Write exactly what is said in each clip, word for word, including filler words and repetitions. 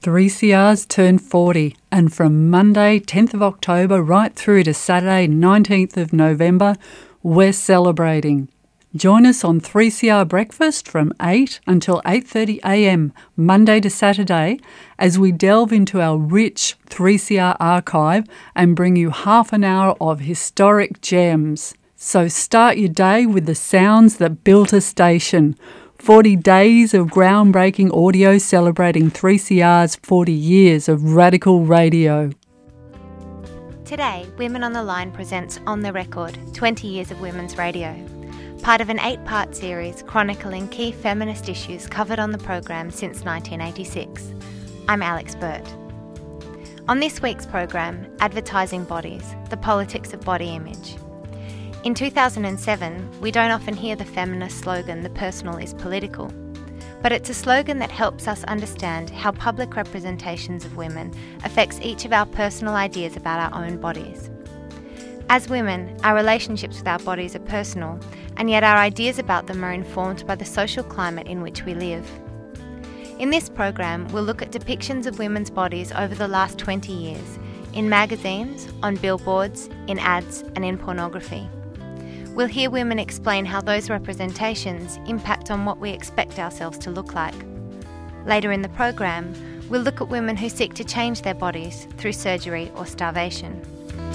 three C R's turned forty, and from Monday tenth of October right through to Saturday nineteenth of November, we're celebrating. Join us on three C R Breakfast from eight until eight thirty a m Monday to Saturday as we delve into our rich three C R archive and bring you half an hour of historic gems. So start your day with the sounds that built a station. forty days of groundbreaking audio celebrating three C R's forty years of radical radio. Today, Women on the Line presents On the Record, twenty years of women's radio. Part of an eight-part series chronicling key feminist issues covered on the program since nineteen eighty-six. I'm Alex Burt. On this week's program, Advertising Bodies, the Politics of Body Image. In two thousand seven, we don't often hear the feminist slogan, "The personal is political," but it's a slogan that helps us understand how public representations of women affects each of our personal ideas about our own bodies. As women, our relationships with our bodies are personal, and yet our ideas about them are informed by the social climate in which we live. In this program, we'll look at depictions of women's bodies over the last twenty years, in magazines, on billboards, in ads, and in pornography. We'll hear women explain how those representations impact on what we expect ourselves to look like. Later in the program, we'll look at women who seek to change their bodies through surgery or starvation.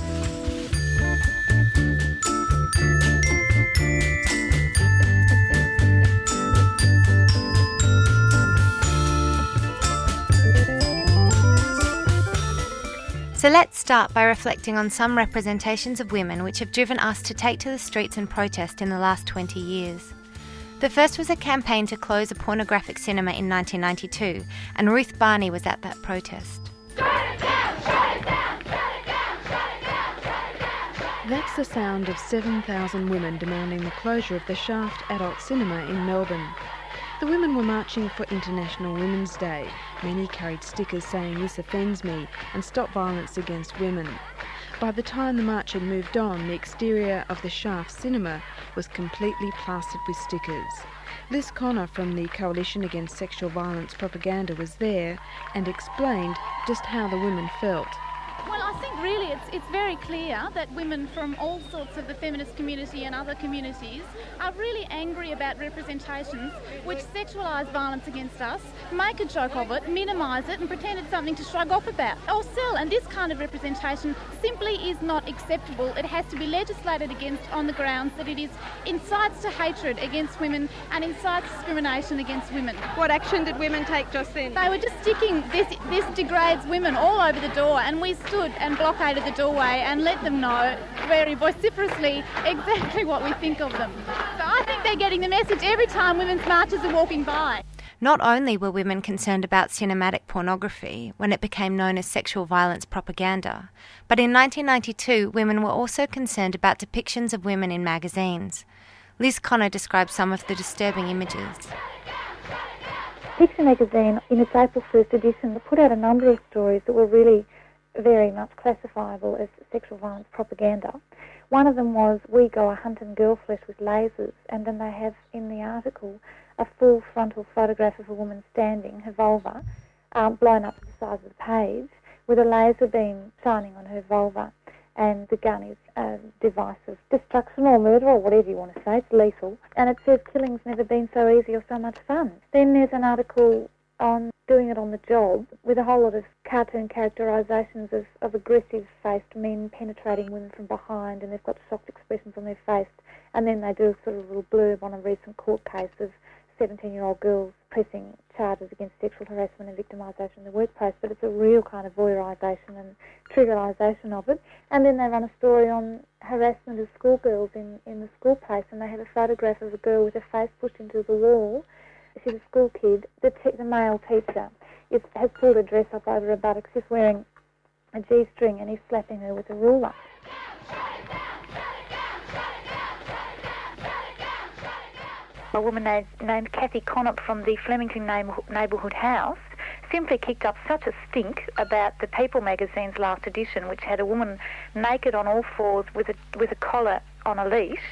So let's start by reflecting on some representations of women which have driven us to take to the streets and protest in the last twenty years. The first was a campaign to close a pornographic cinema in nineteen ninety-two, and Ruth Barney was at that protest. That's the sound of seven thousand women demanding the closure of the Shaft Adult Cinema in Melbourne. The women were marching for International Women's Day. Many carried stickers saying "This offends me" and "Stop violence against women." By the time the march had moved on, the exterior of the Shaft Cinema was completely plastered with stickers. Liz Connor from the Coalition Against Sexual Violence Propaganda was there and explained just how the women felt. Well, I think really it's it's very clear that women from all sorts of the feminist community and other communities are really angry about representations which sexualise violence against us, make a joke of it, minimise it and pretend it's something to shrug off about or sell. And this kind of representation simply is not acceptable. It has to be legislated against on the grounds that it is incites to hatred against women and incites discrimination against women. What action did women take just then? They were just sticking, this, this degrades women all over the door, and we stood and blockaded the doorway and let them know very vociferously exactly what we think of them. So I think they're getting the message every time women's marches are walking by. Not only were women concerned about cinematic pornography when it became known as sexual violence propaganda, but in nineteen ninety-two women were also concerned about depictions of women in magazines. Liz Connor describes some of the disturbing images. Picture magazine, in its April first edition, put out a number of stories that were really very much classifiable as sexual violence propaganda. One of them was "We go a hunting girl flesh with lasers," and then they have in the article a full frontal photograph of a woman standing, her vulva, um, blown up to the size of the page, with a laser beam shining on her vulva, and the gun is a device of destruction or murder or whatever you want to say, it's lethal, and it says "Killing's never been so easy or so much fun." Then there's an article on doing it on the job with a whole lot of cartoon characterisations of, of aggressive-faced men penetrating women from behind, and they've got shocked expressions on their face, and then they do a sort of little blurb on a recent court case of seventeen-year-old girls pressing charges against sexual harassment and victimisation in the workplace, but it's a real kind of voyeurisation and trivialisation of it. And then they run a story on harassment of schoolgirls in, in the school place, and they have a photograph of a girl with her face pushed into the wall. She's a school kid. The, te- the male teacher is, has pulled her dress up over her buttocks. She's wearing a G-string and he's slapping her with a ruler. A woman named, named Kathy Connop from the Flemington Neighbourhood House simply kicked up such a stink about the People magazine's last edition, which had a woman naked on all fours with a, with a collar on a leash,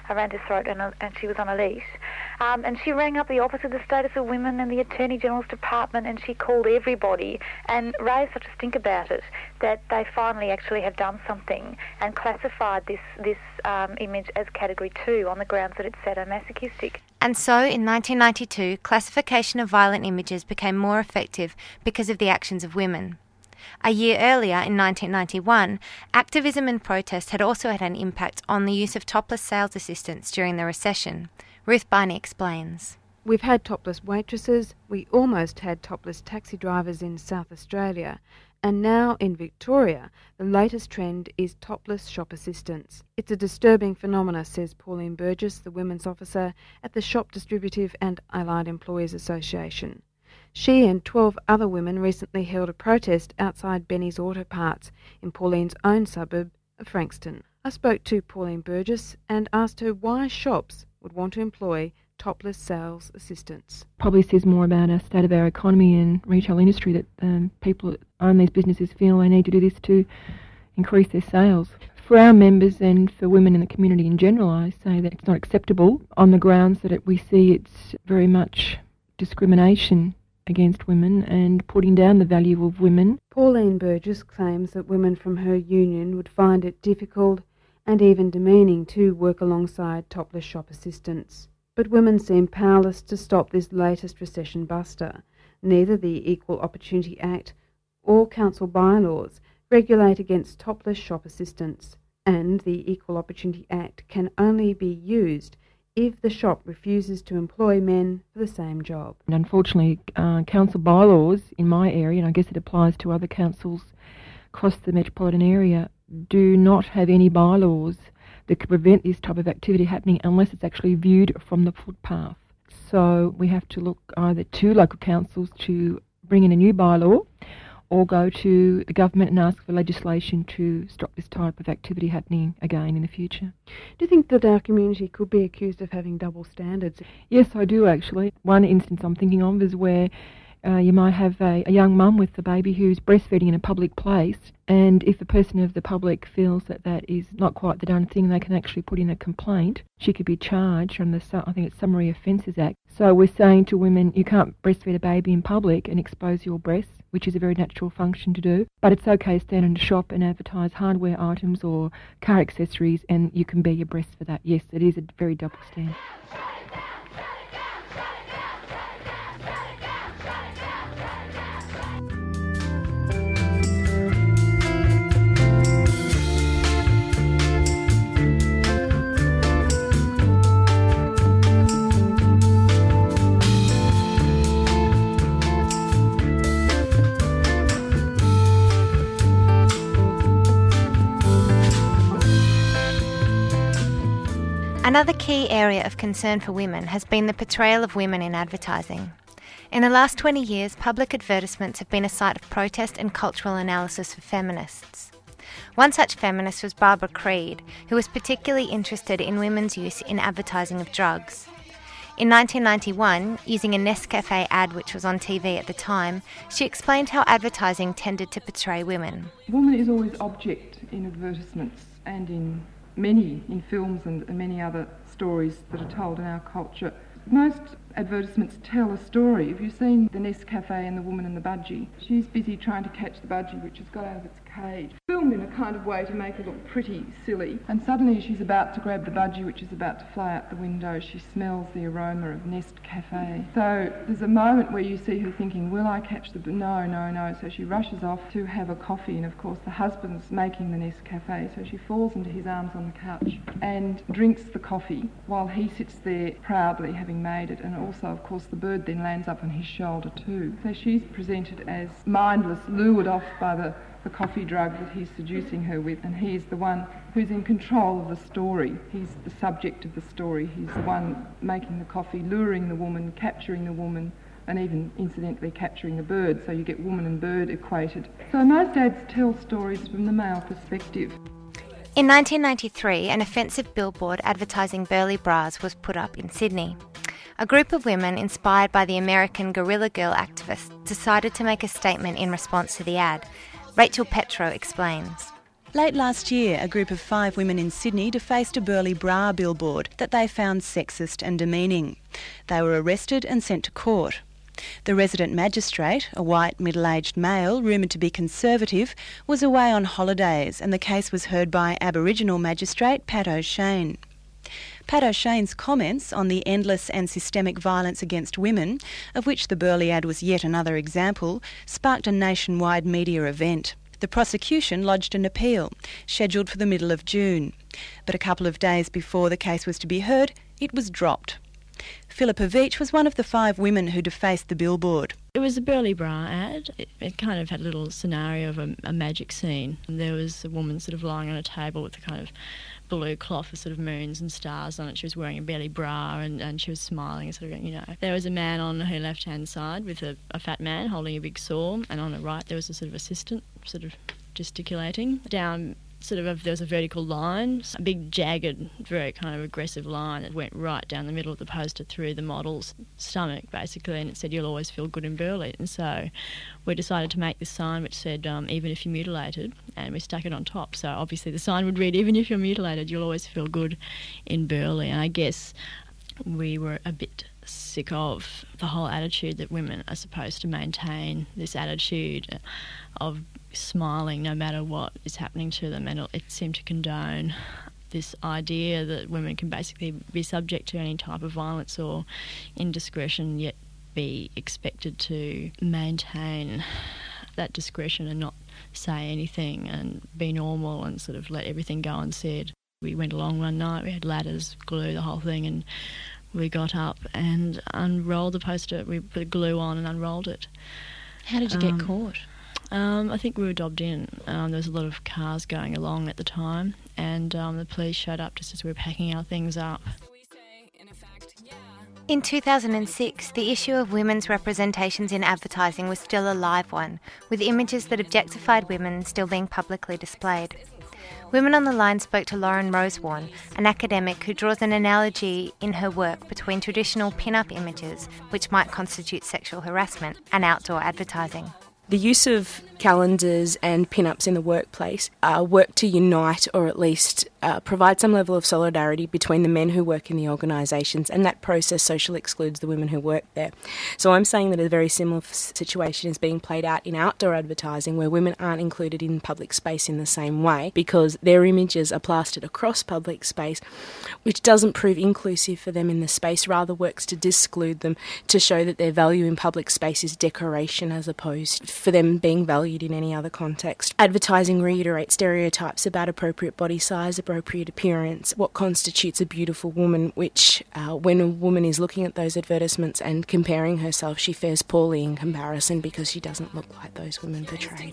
around her throat, and, a, and she was on a leash. Um, and she rang up the Office of the Status of Women and the Attorney General's Department, and she called everybody and raised such a stink about it that they finally actually have done something and classified this, this um, image as Category two on the grounds that it's sadomasochistic. And so, in nineteen ninety-two, classification of violent images became more effective because of the actions of women. A year earlier, in nineteen ninety-one, activism and protest had also had an impact on the use of topless sales assistants during the recession. Ruth Barney explains. We've had topless waitresses, we almost had topless taxi drivers in South Australia, and now in Victoria, the latest trend is topless shop assistants. It's a disturbing phenomenon, says Pauline Burgess, the women's officer at the Shop Distributive and Allied Employers Association. She and twelve other women recently held a protest outside Benny's Auto Parts in Pauline's own suburb of Frankston. I spoke to Pauline Burgess and asked her why shops would want to employ topless sales assistants. Probably says more about our state of our economy and retail industry that um, people that own these businesses feel they need to do this to increase their sales. For our members and for women in the community in general, I say that it's not acceptable on the grounds that it, we see it's very much discrimination against women and putting down the value of women. Pauline Burgess claims that women from her union would find it difficult and even demeaning to work alongside topless shop assistants. But women seem powerless to stop this latest recession buster. Neither the Equal Opportunity Act or council bylaws regulate against topless shop assistants, and the Equal Opportunity Act can only be used if the shop refuses to employ men for the same job. And unfortunately, uh, council bylaws in my area, and I guess it applies to other councils across the metropolitan area, do not have any bylaws that could prevent this type of activity happening unless it's actually viewed from the footpath. So we have to look either to local councils to bring in a new bylaw or go to the government and ask for legislation to stop this type of activity happening again in the future. Do you think that our community could be accused of having double standards? Yes, I do actually. One instance I'm thinking of is where uh, you might have a, a young mum with a baby who's breastfeeding in a public place, and if the person of the public feels that that is not quite the done thing, they can actually put in a complaint. She could be charged under the, I think it's Summary Offences Act. So we're saying to women, you can't breastfeed a baby in public and expose your breasts, which is a very natural function to do. But it's okay to stand in a shop and advertise hardware items or car accessories, and you can bare your breasts for that. Yes, it is a very double standard. Another key area of concern for women has been the portrayal of women in advertising. In the last twenty years, public advertisements have been a site of protest and cultural analysis for feminists. One such feminist was Barbara Creed, who was particularly interested in women's use in advertising of drugs. In nineteen ninety-one, using a Nescafe ad which was on T V at the time, she explained how advertising tended to portray women. Woman is always object in advertisements and in many, in films and many other stories that are told in our culture. Most advertisements tell a story. If you've seen the Nescafe and the woman and the budgie, she's busy trying to catch the budgie which has got out of its cage. Filmed in a kind of way to make her look pretty silly, and suddenly she's about to grab the budgie which is about to fly out the window. She smells the aroma of Nescafe. So there's a moment where you see her thinking, will I catch the... No, no, no. So she rushes off to have a coffee, and of course the husband's making the Nescafe, so she falls into his arms on the couch and drinks the coffee while he sits there proudly having made it, and also of course the bird then lands up on his shoulder too. So she's presented as mindless, lured off by the the coffee drug that he's seducing her with, and he's the one who's in control of the story. He's the subject of the story. He's the one making the coffee, luring the woman, capturing the woman, and even incidentally capturing the bird, so you get woman and bird equated. So most ads tell stories from the male perspective. In nineteen ninety-three, an offensive billboard advertising Burley bras was put up in Sydney. A group of women inspired by the American Guerrilla Girl activists decided to make a statement in response to the ad. Rachel Petro explains. Late last year, a group of five women in Sydney defaced a Burleigh bra billboard that they found sexist and demeaning. They were arrested and sent to court. The resident magistrate, a white middle-aged male rumoured to be conservative, was away on holidays, and the case was heard by Aboriginal magistrate Pat O'Shane. Pat O'Shane's comments on the endless and systemic violence against women, of which the Burleigh ad was yet another example, sparked a nationwide media event. The prosecution lodged an appeal, scheduled for the middle of June. But a couple of days before the case was to be heard, it was dropped. Philippa Veach was one of the five women who defaced the billboard. It was a Burleigh bra ad. It, it kind of had a little scenario of a, a magic scene. There was a woman sort of lying on a table with a kind of blue cloth with sort of moons and stars on it. She was wearing a Burleigh bra and, and she was smiling and sort of going, you know. There was a man on her left-hand side with a, a fat man holding a big saw, and on the right there was a sort of assistant sort of gesticulating. Down sort of, there was a vertical line, a big jagged, very kind of aggressive line that went right down the middle of the poster through the model's stomach, basically, and it said, "You'll always feel good in Burleigh." And so we decided to make this sign which said, um, "Even if you're mutilated," and we stuck it on top. So obviously the sign would read, "Even if you're mutilated, you'll always feel good in Burleigh." And I guess we were a bit sick of the whole attitude that women are supposed to maintain, this attitude of smiling no matter what is happening to them, and it seemed to condone this idea that women can basically be subject to any type of violence or indiscretion, yet be expected to maintain that discretion and not say anything and be normal and sort of let everything go unsaid. We went along one night, we had ladders, glue, the whole thing, and we got up and unrolled the poster. We put glue on and unrolled it. How did you um, get caught? Um, I think we were dobbed in. Um, there was a lot of cars going along at the time, and um, the police showed up just as we were packing our things up. In two thousand six, the issue of women's representations in advertising was still a live one, with images that objectified women still being publicly displayed. Women on the Line spoke to Lauren Rosewarne, an academic who draws an analogy in her work between traditional pin-up images, which might constitute sexual harassment, and outdoor advertising. The use of calendars and pin-ups in the workplace uh, work to unite, or at least uh, provide some level of solidarity between the men who work in the organisations, and that process socially excludes the women who work there. So I'm saying that a very similar situation is being played out in outdoor advertising, where women aren't included in public space in the same way because their images are plastered across public space, which doesn't prove inclusive for them in the space, rather works to disclude them, to show that their value in public space is decoration as opposed for them being valued in any other context. Advertising reiterates stereotypes about appropriate body size, appropriate appearance, what constitutes a beautiful woman, which uh, when a woman is looking at those advertisements and comparing herself, she fares poorly in comparison because she doesn't look like those women portrayed.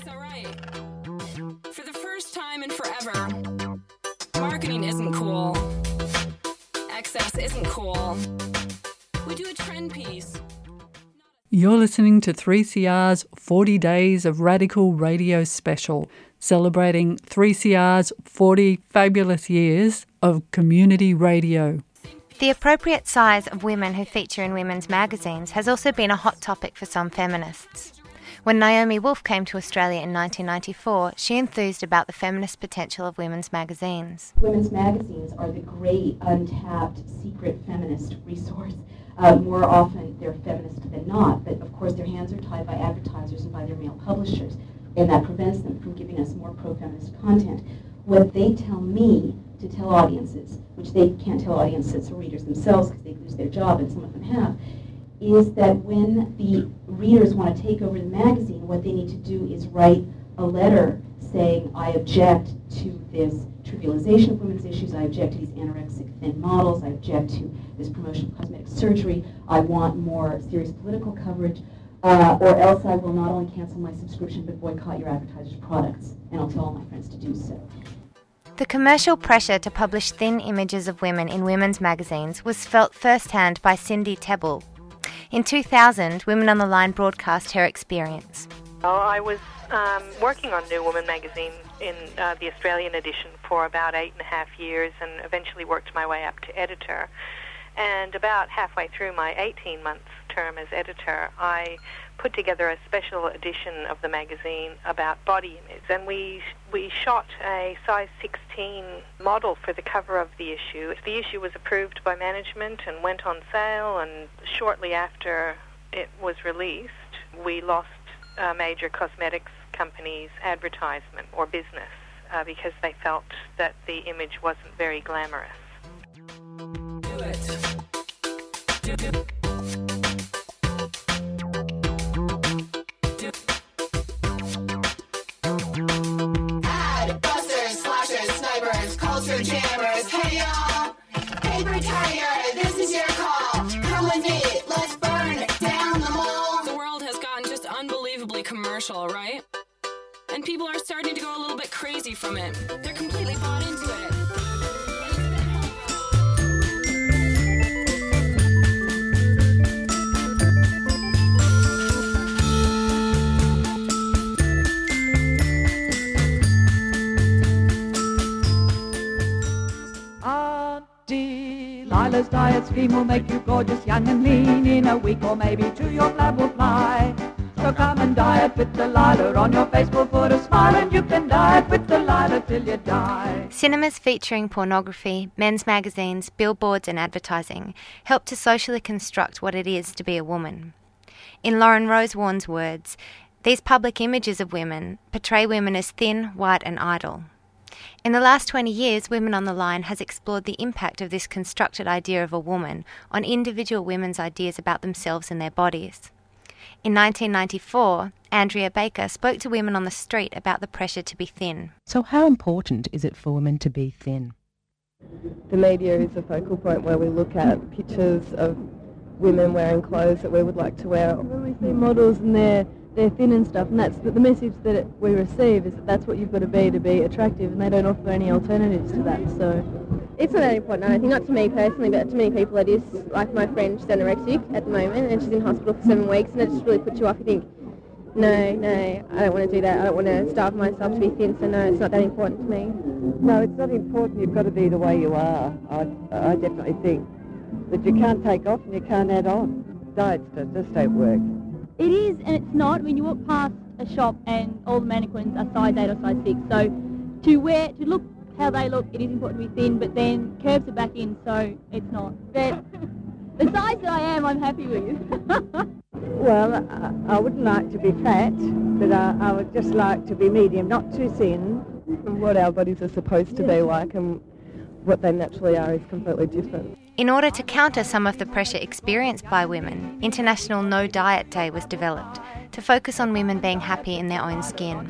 For the first time in forever, marketing isn't cool. Excess isn't cool. We do a trend piece. You're listening to three C R's forty Days of Radical Radio Special, celebrating three C R's forty fabulous years of community radio. The appropriate size of women who feature in women's magazines has also been a hot topic for some feminists. When Naomi Wolf came to Australia in nineteen ninety-four, she enthused about the feminist potential of women's magazines. Women's magazines are the great, untapped, secret feminist resource. Uh, more often they're feminist than not, but of course their hands are tied by advertisers and by their male publishers, and that prevents them from giving us more pro-feminist content. What they tell me to tell audiences, which they can't tell audiences or readers themselves because they lose their job, and some of them have, is that when the readers want to take over the magazine, what they need to do is write a letter saying, I object to this trivialization of women's issues, I object to these anorexic thin models, I object to this promotion of cosmetic surgery, I want more serious political coverage, uh, or else I will not only cancel my subscription but boycott your advertisers' products, and I'll tell all my friends to do so. The commercial pressure to publish thin images of women in women's magazines was felt firsthand by Cindy Tebble. In two thousand, Women on the Line broadcast her experience. Oh, I was um, working on New Woman magazine in uh, the Australian edition for about eight and a half years, and eventually worked my way up to editor. And about halfway through my eighteen-month term as editor, I put together a special edition of the magazine about body image, and we we shot a size sixteen model for the cover of the issue. The issue was approved by management and went on sale, and shortly after it was released, we lost a major cosmetics company's advertisement or business uh, because they felt that the image wasn't very glamorous. Do it. Do it. Culture jammers, hey y'all, paper tiger, this is your call. Come with me, let's burn down the mall. The world has gotten just unbelievably commercial, right? And people are starting to go a little bit crazy from it. They're completely bought into it. Lila's diet scheme will make you gorgeous, young and lean. In a week or maybe two your flab will fly. So come and diet with Delilah. On your face will put a smile, and you can diet with Delilah till you die. Cinemas featuring pornography, men's magazines, billboards and advertising help to socially construct what it is to be a woman. In Lauren Rose Warren's words, these public images of women portray women as thin, white and idle. In the last twenty years, Women on the Line has explored the impact of this constructed idea of a woman on individual women's ideas about themselves and their bodies. In nineteen ninety-four, Andrea Baker spoke to women on the street about the pressure to be thin. So how important is it for women to be thin? The media is a focal point where we look at pictures of women wearing clothes that we would like to wear. When we see models and they're they're thin and stuff, and that's the, the message that it, we receive is that that's what you've got to be to be attractive, and they don't offer any alternatives to that. So it's not that important, I think, not to me personally, but to many people it is. Like my friend, she's anorexic at the moment, and she's in hospital for seven weeks, and it just really puts you off. You think, no, no, I don't want to do that. I don't want to starve myself to be thin, so no, it's not that important to me. No, it's not important. You've got to be the way you are. I, I definitely think that you can't take off and you can't add on. Diets just don't work. It is and it's not. When you walk past a shop and all the mannequins are size eight or size six, so to wear, to look how they look, it is important to be thin, but then curves are back in, so it's not. But the size that I am, I'm happy with. Well, I, I wouldn't like to be fat, but I, I would just like to be medium, not too thin. And what our bodies are supposed to be like and what they naturally are is completely different. In order to counter some of the pressure experienced by women, International No Diet Day was developed to focus on women being happy in their own skin.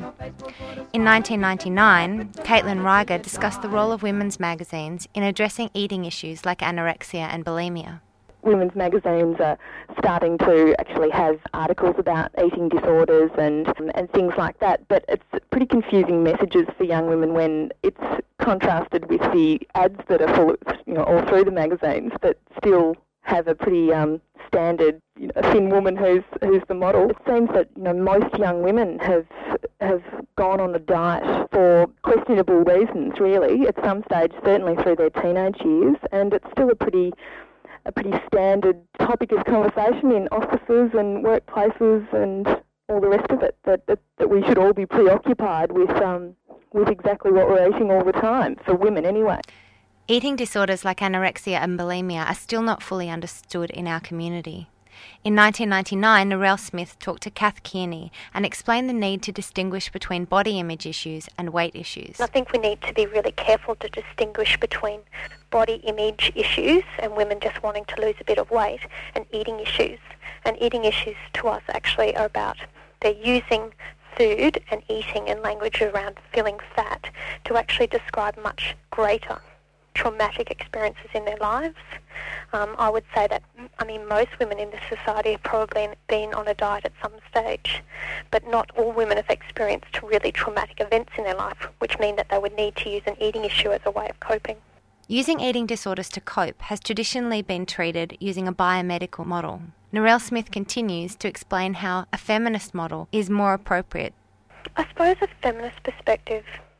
In nineteen ninety-nine, Caitlin Reiger discussed the role of women's magazines in addressing eating issues like anorexia and bulimia. Women's magazines are starting to actually have articles about eating disorders and and things like that, but it's pretty confusing messages for young women when it's contrasted with the ads that are full, you know, all through the magazines that still have a pretty um, standard, you know, a thin woman who's who's the model. It seems that, you know, most young women have have gone on a diet for questionable reasons, really, at some stage, certainly through their teenage years, and it's still a pretty a pretty standard topic of conversation in offices and workplaces and all the rest of it, that, that, that we should all be preoccupied with um, with exactly what we're eating all the time, for women anyway. Eating disorders like anorexia and bulimia are still not fully understood in our community. In nineteen ninety-nine, Narelle Smith talked to Kath Kearney and explained the need to distinguish between body image issues and weight issues. I think we need to be really careful to distinguish between body image issues and women just wanting to lose a bit of weight and eating issues. And eating issues to us actually are about they're using food and eating and language around feeling fat to actually describe much greater traumatic experiences in their lives. Um, I would say that, I mean, most women in this society have probably been on a diet at some stage, but not all women have experienced really traumatic events in their life, which mean that they would need to use an eating issue as a way of coping. Using eating disorders to cope has traditionally been treated using a biomedical model. Narelle Smith continues to explain how a feminist model is more appropriate. I suppose a feminist perspective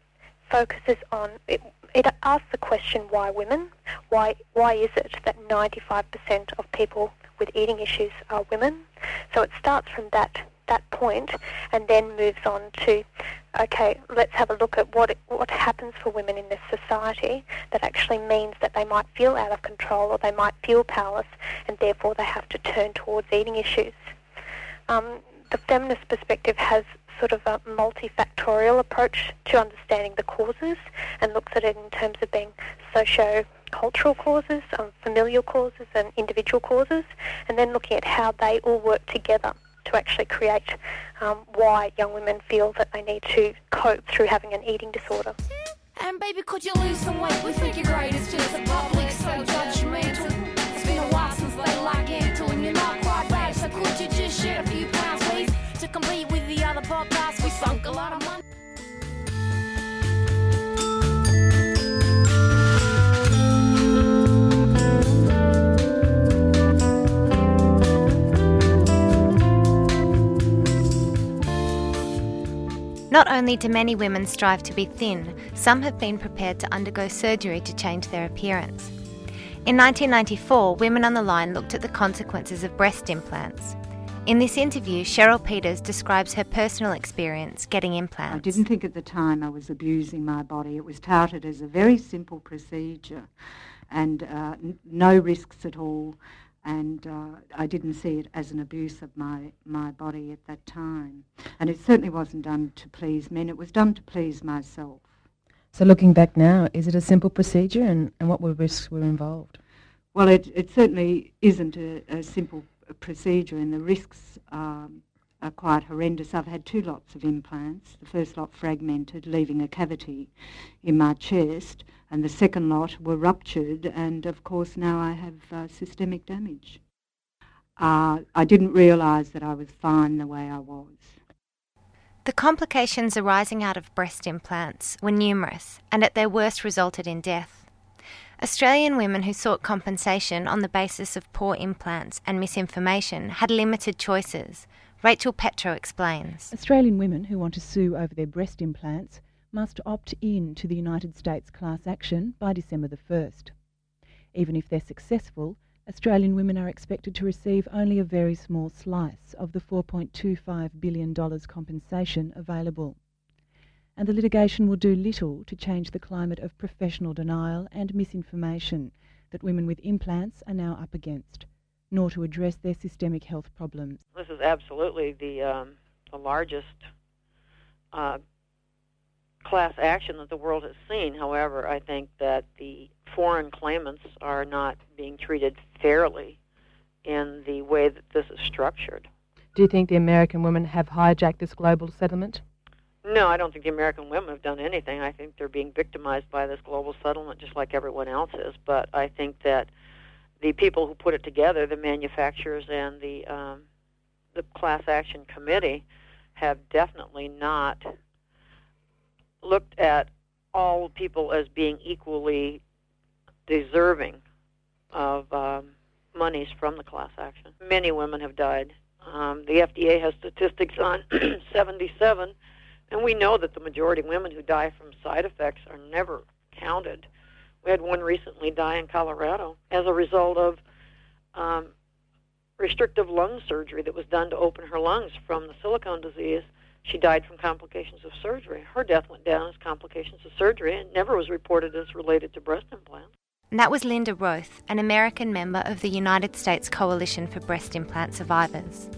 focuses on, it, it asks the question, why women? Why, why is it that ninety-five percent of people with eating issues are women. So it starts from that that point and then moves on to, okay, let's have a look at what it, what happens for women in this society that actually means that they might feel out of control or they might feel powerless and therefore they have to turn towards eating issues. Um, the feminist perspective has sort of a multifactorial approach to understanding the causes and looks at it in terms of being socio-cultural causes, um, familial causes and individual causes, and then looking at how they all work together to actually create um, why young women feel that they need to cope through having an eating disorder. And baby, could you lose some weight? We think you're great, it's just the public so judgmental. It's been a while since they like Antle and you're not quite bad, so could you just share a few pounds, please? To compete with the other podcasts, we sunk a lot of money. Not only do many women strive to be thin, some have been prepared to undergo surgery to change their appearance. In nineteen ninety-four, Women on the Line looked at the consequences of breast implants. In this interview, Cheryl Peters describes her personal experience getting implants. I didn't think at the time I was abusing my body. It was touted as a very simple procedure and uh, n- no risks at all. And uh, I didn't see it as an abuse of my, my body at that time. And it certainly wasn't done to please men, it was done to please myself. So looking back now, is it a simple procedure and, and what were risks were involved? Well, it, it certainly isn't a, a simple procedure and the risks um, are quite horrendous. I've had two lots of implants. The first lot fragmented, leaving a cavity in my chest, and the second lot were ruptured, and of course now I have uh, systemic damage. Uh, I didn't realise that I was fine the way I was. The complications arising out of breast implants were numerous and at their worst resulted in death. Australian women who sought compensation on the basis of poor implants and misinformation had limited choices. Rachel Petro explains. Australian women who want to sue over their breast implants must opt in to the United States class action by December the first. Even if they're successful, Australian women are expected to receive only a very small slice of the four point two five billion dollars compensation available. And the litigation will do little to change the climate of professional denial and misinformation that women with implants are now up against, nor to address their systemic health problems. This is absolutely the, um, the largest uh, class action that the world has seen. However, I think that the foreign claimants are not being treated fairly in the way that this is structured. Do you think the American women have hijacked this global settlement? No, I don't think the American women have done anything. I think they're being victimized by this global settlement just like everyone else is. But I think that the people who put it together, the manufacturers and the um, the class action committee, have definitely not looked at all people as being equally deserving of um, monies from the class action. Many women have died. Um, the F D A has statistics on seventy-seven, and we know that the majority of women who die from side effects are never counted. We had one recently die in Colorado as a result of um, restrictive lung surgery that was done to open her lungs from the silicone disease. She died from complications of surgery. Her death went down as complications of surgery and never was reported as related to breast implants. And that was Linda Roth, an American member of the United States Coalition for Breast Implant Survivors.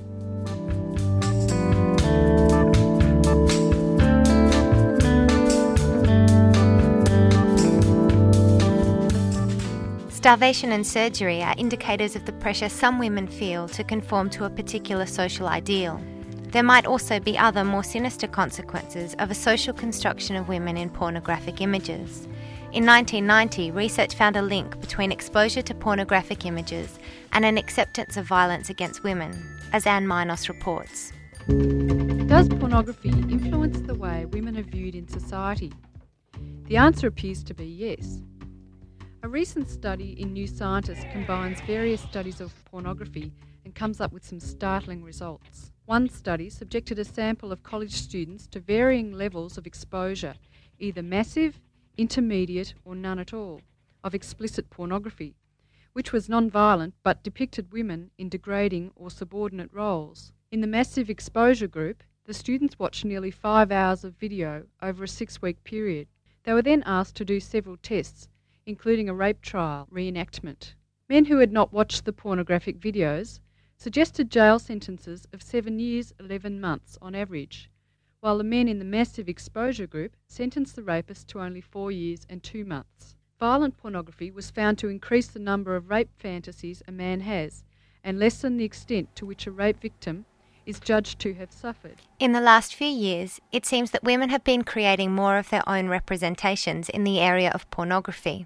Starvation and surgery are indicators of the pressure some women feel to conform to a particular social ideal. There might also be other, more sinister consequences of a social construction of women in pornographic images. In nineteen ninety, research found a link between exposure to pornographic images and an acceptance of violence against women, as Anne Minos reports. Does pornography influence the way women are viewed in society? The answer appears to be yes. A recent study in New Scientist combines various studies of pornography and comes up with some startling results. One study subjected a sample of college students to varying levels of exposure, either massive, intermediate or none at all, of explicit pornography, which was non-violent but depicted women in degrading or subordinate roles. In the Massive Exposure group, the students watched nearly five hours of video over a six-week period. They were then asked to do several tests, including a rape trial reenactment. Men who had not watched the pornographic videos suggested jail sentences of seven years, eleven months on average, while the men in the Massive Exposure group sentenced the rapist to only four years and two months. Violent pornography was found to increase the number of rape fantasies a man has and lessen the extent to which a rape victim is judged to have suffered. In the last few years, it seems that women have been creating more of their own representations in the area of pornography.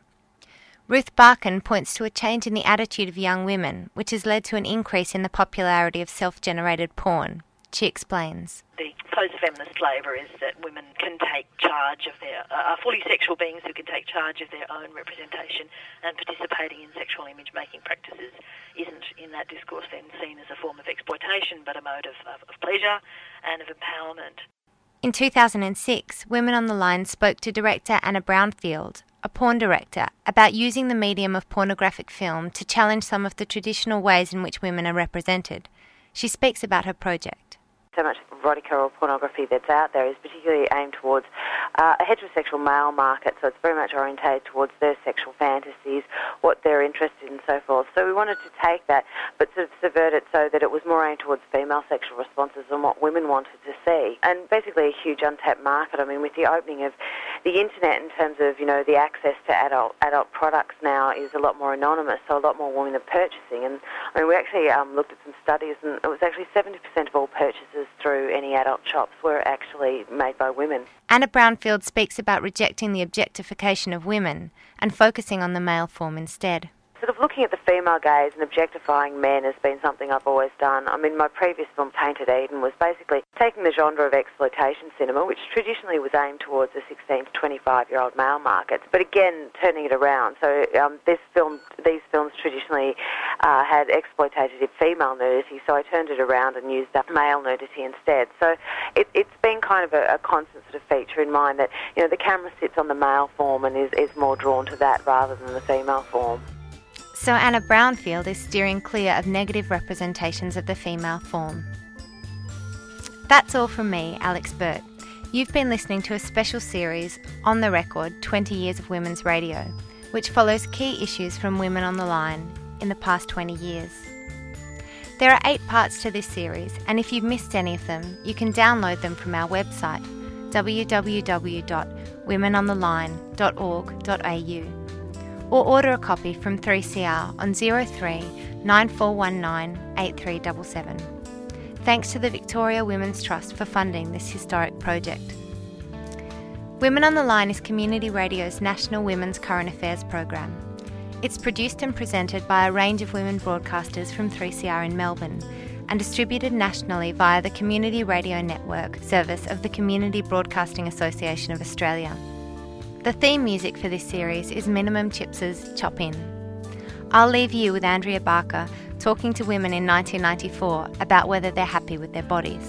Ruth Barkin points to a change in the attitude of young women, which has led to an increase in the popularity of self-generated porn. She explains. The post-feminist flavour is that women can take charge of their, are fully sexual beings who can take charge of their own representation, and participating in sexual image-making practices isn't in that discourse then seen as a form of exploitation, but a mode of, of, of pleasure and of empowerment. In two thousand six, Women on the Line spoke to director Anna Brownfield, a porn director, about using the medium of pornographic film to challenge some of the traditional ways in which women are represented. She speaks about her project. So much erotica or pornography that's out there is particularly aimed towards uh, a heterosexual male market, so it's very much orientated towards their sexual fantasies, what they're interested in and so forth. So we wanted to take that but sort of subvert it so that it was more aimed towards female sexual responses and what women wanted to see. And basically a huge untapped market. I mean, with the opening of the internet in terms of, you know, the access to adult adult products now is a lot more anonymous, so a lot more women are purchasing. And I mean, we actually um, looked at some studies, and it was actually seventy percent of all purchases through any adult shops were actually made by women. Anna Brownfield speaks about rejecting the objectification of women and focusing on the male form instead. Sort of looking at the female gaze and objectifying men has been something I've always done. I mean, my previous film, Tainted Eden, was basically taking the genre of exploitation cinema, which traditionally was aimed towards the sixteen to twenty-five-year-old male markets, but again, turning it around. So um, this film, these films traditionally uh, had exploitative female nudity, so I turned it around and used that male nudity instead. So it, it's been kind of a, a constant sort of feature in mind that, you know, the camera sits on the male form and is, is more drawn to that rather than the female form. So Anna Brownfield is steering clear of negative representations of the female form. That's all from me, Alex Burt. You've been listening to a special series, On the Record, twenty years of Women's Radio, which follows key issues from Women on the Line in the past twenty years. There are eight parts to this series, and if you've missed any of them, you can download them from our website, w w w dot women on the line dot org dot a u. or order a copy from three C R on zero three nine four one nine eight three seven seven. Thanks to the Victoria Women's Trust for funding this historic project. Women on the Line is Community Radio's national women's current affairs program. It's produced and presented by a range of women broadcasters from three C R in Melbourne and distributed nationally via the Community Radio Network service of the Community Broadcasting Association of Australia. The theme music for this series is Minimum Chips's Chop In. I'll leave you with Andrea Barker talking to women in nineteen ninety-four about whether they're happy with their bodies.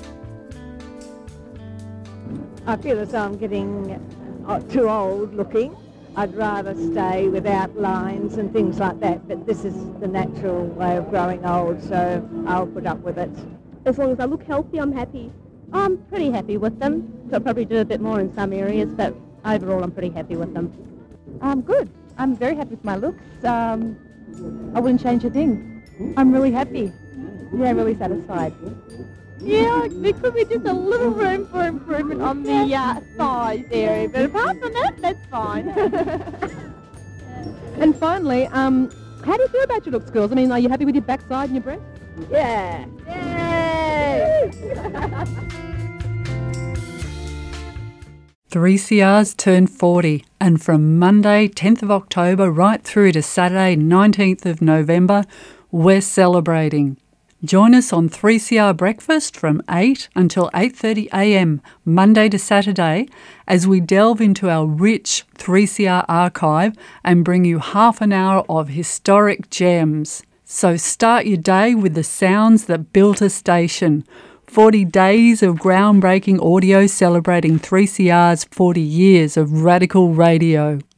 I feel as though I'm getting too old looking. I'd rather stay without lines and things like that, but this is the natural way of growing old, so I'll put up with it. As long as I look healthy, I'm happy. I'm pretty happy with them. So I'll probably do a bit more in some areas, but overall I'm pretty happy with them. I'm good. I'm very happy with my looks. Um, I wouldn't change a thing. I'm really happy. Yeah, really satisfied. Yeah, there could be just a little room for improvement on the uh, thighs area, but apart from that, that's fine. And finally, um, how do you feel about your looks, girls? I mean, are you happy with your backside and your breasts? Yeah. Yay! three C R's turned forty, and from Monday tenth of October right through to Saturday nineteenth of November, we're celebrating. Join us on three C R Breakfast from eight until eight thirty a m Monday to Saturday as we delve into our rich three C R archive and bring you half an hour of historic gems. So start your day with the sounds that built a station. forty days of groundbreaking audio celebrating three C R's forty years of radical radio.